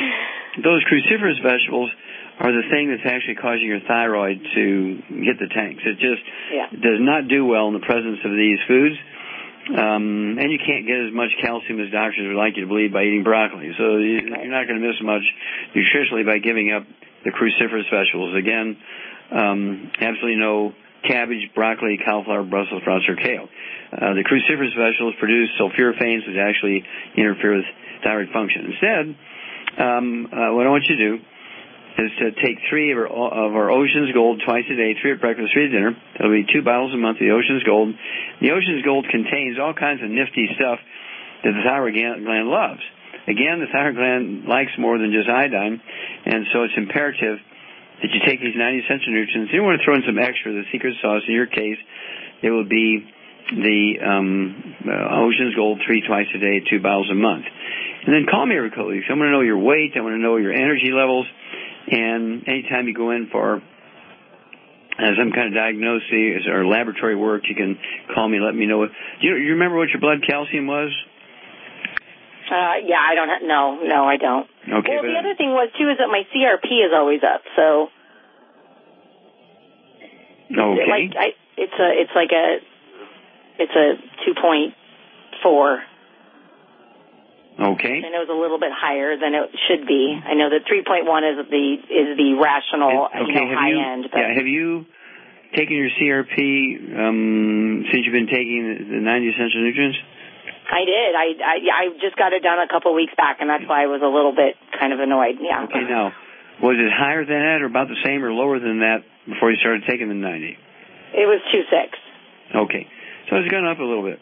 those cruciferous vegetables are the thing that's actually causing your thyroid to hit the tanks. It just yeah. does not do well in the presence of these foods. Um, and you can't get as much calcium as doctors would like you to believe by eating broccoli. So you, right. you're not going to miss much nutritionally by giving up the cruciferous vegetables. Again, um, absolutely no cabbage, broccoli, cauliflower, Brussels sprouts, or kale. Uh, the cruciferous vegetables produce sulforaphanes, which actually interfere with thyroid function. Instead, um, uh, what I want you to do is to take three of our, of our Ocean's Gold twice a day, three at breakfast, three at dinner. That'll be two bottles a month of the Ocean's Gold. The Ocean's Gold contains all kinds of nifty stuff that the thyroid gland loves. Again, the thyroid gland likes more than just iodine, and so it's imperative that you take these ninety essential nutrients. You don't want to throw in some extra, the secret sauce. In your case, it will be the um, uh, Ocean's Gold three twice a day, two bottles a month. And then call me every couple of weeks. I want to know your weight. I want to know your energy levels. And anytime you go in for uh, some kind of diagnosis or laboratory work, you can call me and let me know. Do you, you remember what your blood calcium was? Uh, yeah, I don't ha- no, no, I don't. Okay. Well, the other thing was, too, is that my C R P is always up, so. Okay. Like, I, it's a, it's like a, it's a two point four. Okay. I know it's a little bit higher than it should be. I know that three point one is the is the rational, okay, you know, high you, end. But yeah, have you taken your C R P um, since you've been taking the ninety essential nutrients? I did. I, I I just got it done a couple of weeks back, and that's why I was a little bit kind of annoyed. Yeah. Okay. Now, was it higher than that, or about the same, or lower than that before you started taking the ninety? It was two six. Okay. So it's gone up a little bit.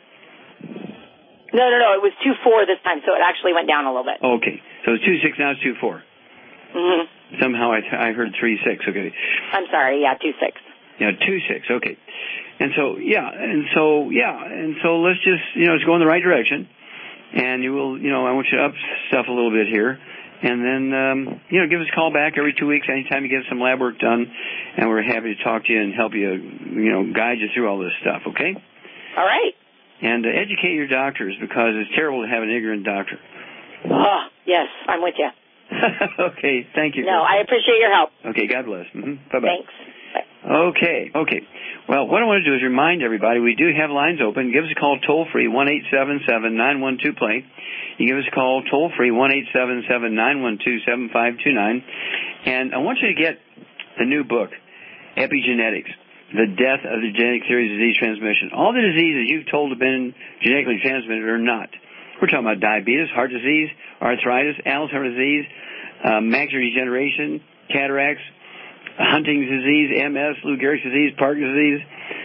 No, no, no. It was two four this time, so it actually went down a little bit. Okay. So it's two six now. It's two four. Mm-hmm. Somehow I, th- I heard three six. Okay. I'm sorry. Yeah, two six. Yeah, two six. Okay. And so yeah, and so yeah, and so let's just you know let's go in the right direction, and you will you know I want you to up stuff a little bit here, and then um, you know give us a call back every two weeks anytime you get some lab work done, and we're happy to talk to you and help you you know guide you through all this stuff. Okay. All right. And uh, educate your doctors, because it's terrible to have an ignorant doctor. Oh, yes, I'm with you. Okay, thank you. No, I appreciate your help. Okay, God bless. Mm-hmm. Bye-bye. Thanks. Bye. Okay, okay. Well, what I want to do is remind everybody we do have lines open. Give us a call toll-free, one eight seven seven, nine one two, play. You give us a call toll-free, one eight seven seven, nine one two, seven five two nine. And I want you to get the new book, Epigenetics. The death of the genetic theory of disease transmission. All the diseases you've told have been genetically transmitted are not. We're talking about diabetes, heart disease, arthritis, Alzheimer's disease, uh, macular degeneration, cataracts, Huntington's disease, M S, Lou Gehrig's disease, Parkinson's disease,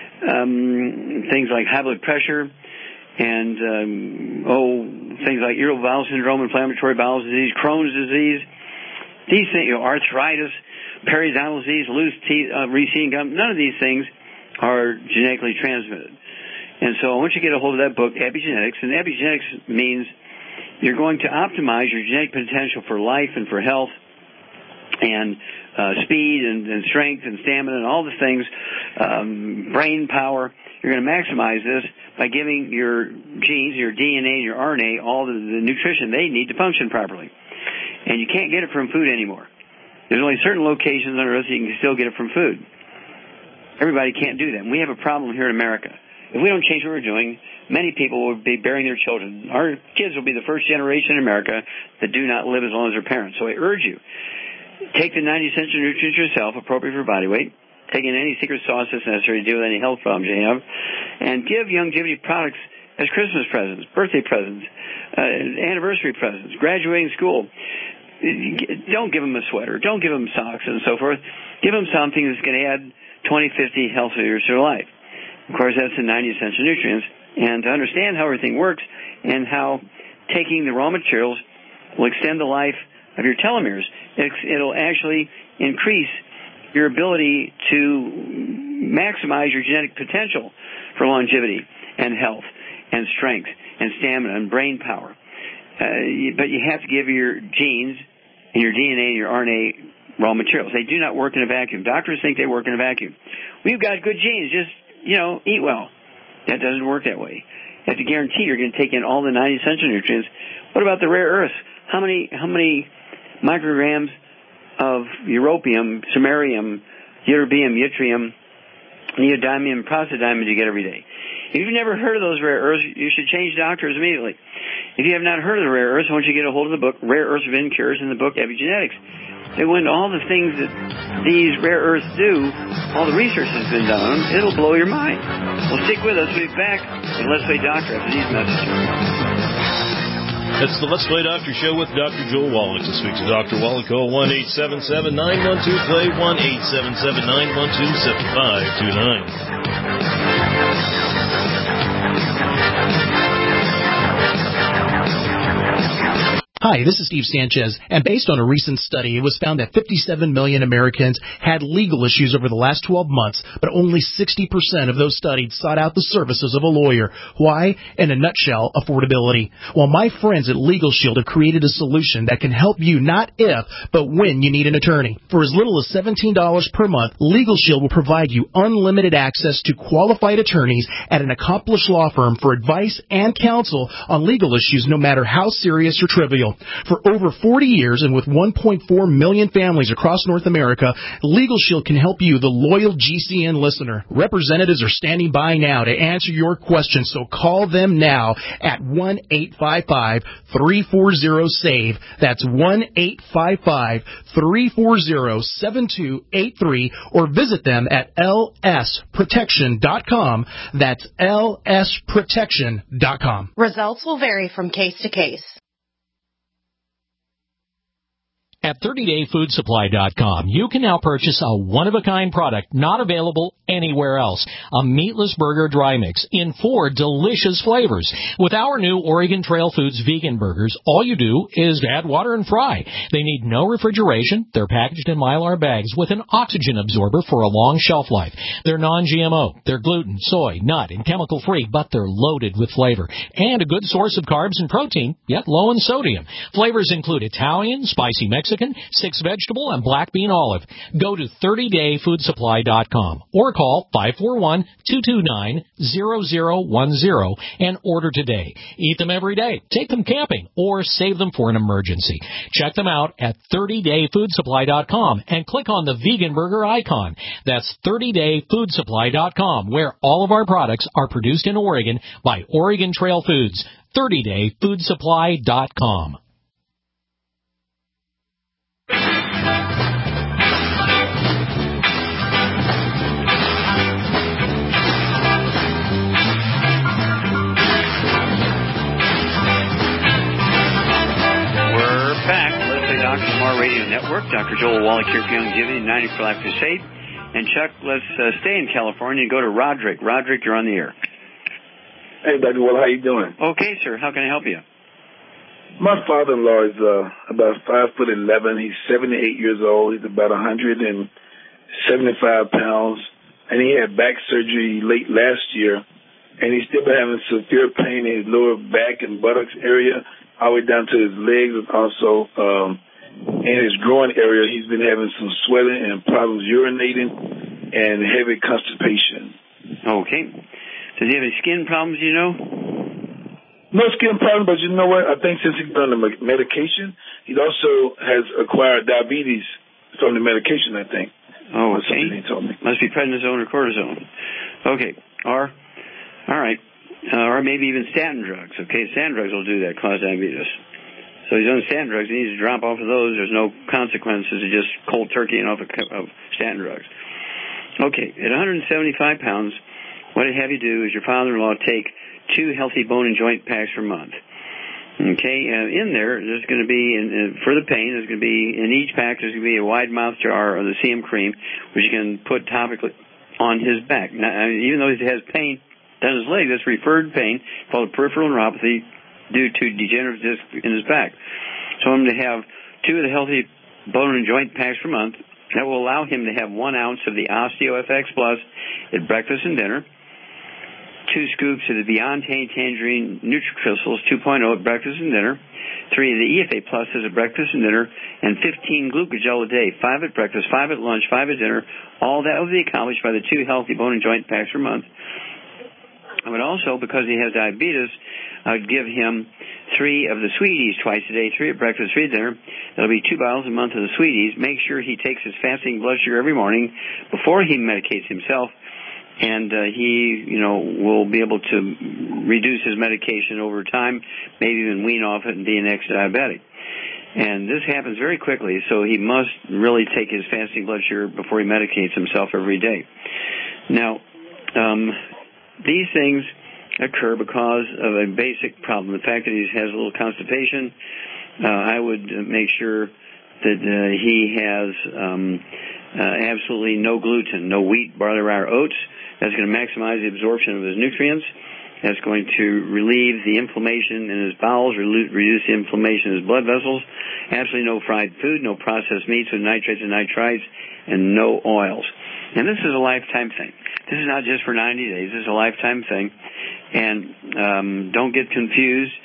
um, things like high blood pressure, and um, oh, things like irritable bowel syndrome, inflammatory bowel disease, Crohn's disease. These things, you know, arthritis, periodontal disease, loose teeth, uh, receding gum, none of these things are genetically transmitted. And so I want you to get a hold of that book, Epigenetics. And epigenetics means you're going to optimize your genetic potential for life and for health and uh, speed and, and strength and stamina and all the things, um, brain power. You're going to maximize this by giving your genes, your D N A, and your R N A all the, the nutrition they need to function properly. And you can't get it from food anymore. There's only certain locations on Earth you can still get it from food. Everybody can't do that. And we have a problem here in America. If we don't change what we're doing, many people will be burying their children. Our kids will be the first generation in America that do not live as long as their parents. So I urge you, take the ninety essential nutrients yourself, appropriate for body weight. Take in any secret sauce that's necessary to deal with any health problems you have. And give Youngevity products as Christmas presents, birthday presents, uh, anniversary presents, graduating school. Don't give them a sweater. Don't give them socks and so forth. Give them something that's going to add twenty, fifty healthy years to their life. Of course, that's the ninety essential nutrients. And to understand how everything works and how taking the raw materials will extend the life of your telomeres, it'll actually increase your ability to maximize your genetic potential for longevity and health and strength and stamina and brain power. Uh, but you have to give your genes and your D N A and your R N A raw materials. They do not work in a vacuum. Doctors think they work in a vacuum. We've got good genes. Just, you know, eat well. That doesn't work that way. You have to guarantee you're going to take in all the ninety essential nutrients. What about the rare earths? How many how many micrograms of europium, samarium, ytterbium, yttrium, neodymium, praseodymium you get every day. If you've never heard of those rare earths, you should change doctors immediately. If you have not heard of the rare earths, I want you to get a hold of the book, Rare Earths of Incures, in the book Epigenetics. They go into all the things that these rare earths do, all the research that's been done on them. It'll blow your mind. Well, stick with us. We'll be back in Let's Play Doctor after these messages. That's the Let's Play Doctor Show with Doctor Joel Wallach. To speak to Doctor Wallach, call one eight seven seven, nine one two, play, one eight seven seven, nine one two, seven five two nine. Hi, this is Steve Sanchez, and based on a recent study, it was found that fifty-seven million Americans had legal issues over the last twelve months, but only sixty percent of those studied sought out the services of a lawyer. Why? In a nutshell, affordability. Well, my friends at Legal Shield have created a solution that can help you not if, but when you need an attorney. For as little as seventeen dollars per month, Legal Shield will provide you unlimited access to qualified attorneys at an accomplished law firm for advice and counsel on legal issues, no matter how serious or trivial. For over forty years and with one point four million families across North America, Legal Shield can help you, the loyal G C N listener. Representatives are standing by now to answer your questions, so call them now at one eight five five, three four zero, SAVE. That's one eight five five, three four zero, seven two eight three, or visit them at L S protection dot com. That's L S protection dot com. Results will vary from case to case. At thirty day food supply dot com, you can now purchase a one-of-a-kind product not available anywhere else, a meatless burger dry mix in four delicious flavors. With our new Oregon Trail Foods vegan burgers, all you do is add water and fry. They need no refrigeration. They're packaged in Mylar bags with an oxygen absorber for a long shelf life. They're non G M O. They're gluten, soy, nut, and chemical-free, but they're loaded with flavor. And a good source of carbs and protein, yet low in sodium. Flavors include Italian, spicy Mexican, six vegetable, and black bean olive. Go to thirty day food supply dot com or call five four one, two two nine, zero zero one zero and order today. Eat them every day, take them camping, or save them for an emergency. Check them out at thirty day food supply dot com and click on the vegan burger icon. That's thirty day food supply dot com, where all of our products are produced in Oregon by Oregon Trail Foods. thirty day food supply dot com. Doctor Lamar Radio Network. Doctor Joel Wallach here for Youngevity, ninety for Life Crusade. And Chuck, let's uh, stay in California and go to Roderick. Roderick, you're on the air. Hey, Doctor Wallach, how you doing? Okay, sir. How can I help you? My father-in-law is uh, about five foot eleven. He's seventy-eight years old. He's about one hundred seventy-five pounds, and he had back surgery late last year. And he's still been having severe pain in his lower back and buttocks area, all the way down to his legs, and also um, in his groin area. He's been having some swelling and problems urinating and heavy constipation. Okay. Does he have any skin problems, you know? No skin problems, but you know what? I think since he's been on the medication, he also has acquired diabetes from the medication, I think. Oh, That's okay. something he told me. Must be prednisone or cortisone. Okay. Or, all right. Uh, or maybe even statin drugs. Okay, statin drugs will do that, cause diabetes. So he's on statin drugs. He needs to drop off of those. There's no consequences. It's just cold turkey and off of, of statin drugs. Okay, at one hundred seventy-five pounds, what I'd have you do is your father-in-law take two healthy bone and joint packs per month. Okay, uh, in there, there's going to be, in, in, for the pain, there's going to be, in each pack, there's going to be a wide mouth jar of the C M cream, which you can put topically on his back. Now, I mean, even though he has pain down his leg, that's referred pain called peripheral neuropathy due to degenerative disc in his back. So I'm going to have two of the healthy bone and joint packs per month. That will allow him to have one ounce of the OsteoFX Plus at breakfast and dinner, two scoops of the Beyond Tangerine NutriCrystals two point oh at breakfast and dinner, three of the E F A Pluses at breakfast and dinner, and fifteen Glucogel a day, five at breakfast, five at lunch, five at dinner. All that will be accomplished by the two healthy bone and joint packs per month. I would also, because he has diabetes, I would give him three of the Sweeties twice a day, three at breakfast, three at dinner. That'll be two bottles a month of the Sweeties. Make sure he takes his fasting blood sugar every morning before he medicates himself, and uh, he, you know, will be able to reduce his medication over time, maybe even wean off it and be an ex-diabetic. And this happens very quickly, so he must really take his fasting blood sugar before he medicates himself every day. Now, um, these things occur because of a basic problem. The fact that he has a little constipation, uh, I would make sure that uh, he has um, uh, absolutely no gluten, no wheat, barley, rye, or oats. That's going to maximize the absorption of his nutrients. That's going to relieve the inflammation in his bowels, reduce the inflammation in his blood vessels. Absolutely no fried food, no processed meats with nitrates and nitrites, and no oils. And this is a lifetime thing. This is not just for ninety days. This is a lifetime thing. And um, don't get confused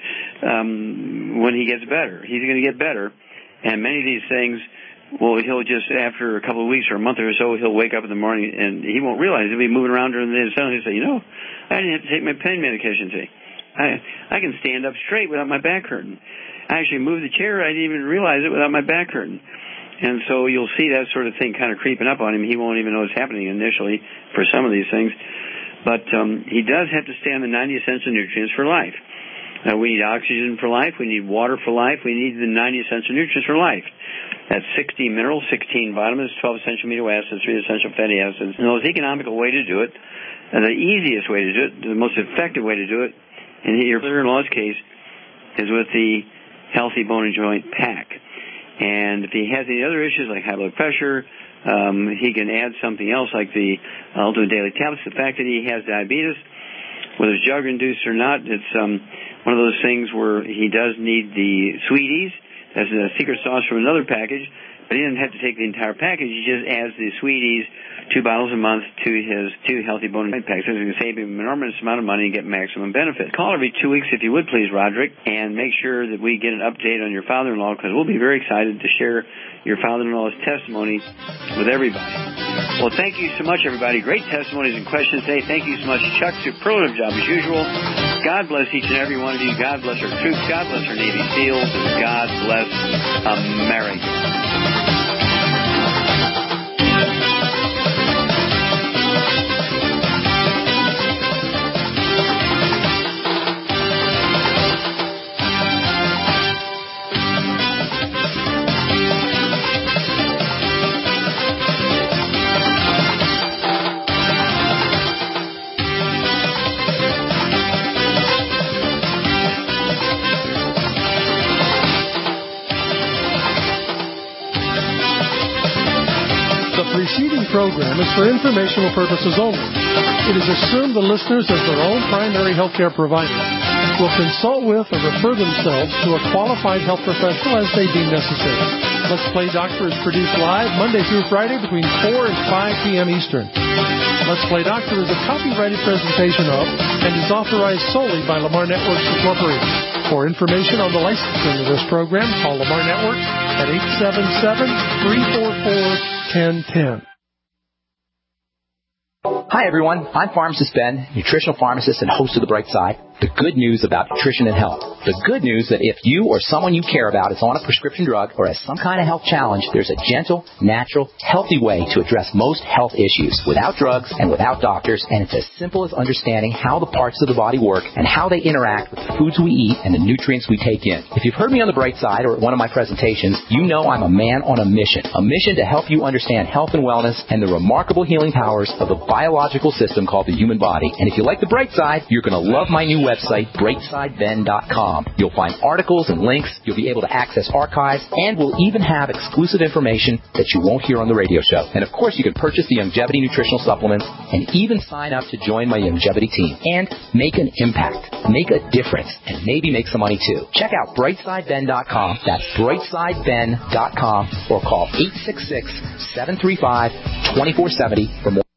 um, when he gets better. He's going to get better. And many of these things, well, he'll just, after a couple of weeks or a month or so, he'll wake up in the morning and he won't realize. He'll be moving around during the day and suddenly he'll say, you know, I didn't have to take my pain medication today. I, I can stand up straight without my back hurting. I actually moved the chair. I didn't even realize it without my back hurting. And so you'll see that sort of thing kind of creeping up on him. He won't even know it's happening initially for some of these things. But um, he does have to stay on the ninety essential nutrients for life. Uh, we need oxygen for life. We need water for life. We need the ninety essential nutrients for life. That's sixteen minerals, sixteen vitamins, twelve essential amino acids, three essential fatty acids. And the most economical way to do it, and the easiest way to do it, the most effective way to do it, in your brother-in-law's case, is with the Healthy Bone and Joint Pack. And if he has any other issues like high blood pressure, um, he can add something else like the Ultimate Daily Tablets. The fact that he has diabetes, whether it's drug-induced or not, it's um, one of those things where he does need the Sweeties. That's a secret sauce from another package, but he doesn't have to take the entire package. He just adds the Sweeties, two bottles a month, to his two Healthy Bone and Joint Packs. So it's going to save him an enormous amount of money and get maximum benefit. Call every two weeks if you would, please, Roderick, and make sure that we get an update on your father-in-law, because we'll be very excited to share your father-in-law's testimony with everybody. Well, thank you so much, everybody. Great testimonies and questions today. Thank you so much, Chuck. Superlative job as usual. God bless each and every one of you. God bless our troops. God bless our Navy SEALs. And God bless America. The preceding program is for informational purposes only. It is assumed the listeners, as their own primary health care provider, will consult with or refer themselves to a qualified health professional as they deem necessary. Let's Play Doctor is produced live Monday through Friday between four and five p.m. Eastern. Let's Play Doctor is a copyrighted presentation of and is authorized solely by Lamar Networks Incorporated. For information on the licensing of this program, call Lamar Networks at eight seven seven, three four four, one zero one zero. Hi, everyone. I'm Pharmacist Ben, nutritional pharmacist and host of The Bright Side. The good news about nutrition and health. The good news that if you or someone you care about is on a prescription drug or has some kind of health challenge, there's a gentle, natural, healthy way to address most health issues without drugs and without doctors, and it's as simple as understanding how the parts of the body work and how they interact with the foods we eat and the nutrients we take in. If you've heard me on The Bright Side or at one of my presentations, you know I'm a man on a mission. A mission to help you understand health and wellness and the remarkable healing powers of the biological system called the human body. And if you like The Bright Side, you're going to love my new website, bright side ben dot com. You'll find articles and links. You'll be able to access archives, and we'll even have exclusive information that you won't hear on the radio show. And of course, you can purchase the Youngevity nutritional supplements and even sign up to join my Youngevity team and make an impact, make a difference, and maybe make some money too. Check out bright side ben dot com. That's bright side ben dot com, or call eight six six, seven three five, two four seven zero for more.